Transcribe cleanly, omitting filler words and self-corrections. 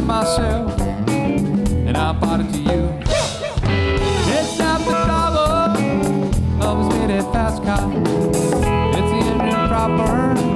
myself, and I bought it to you. It's not the trouble of a speedy fast car. It's the engine proper.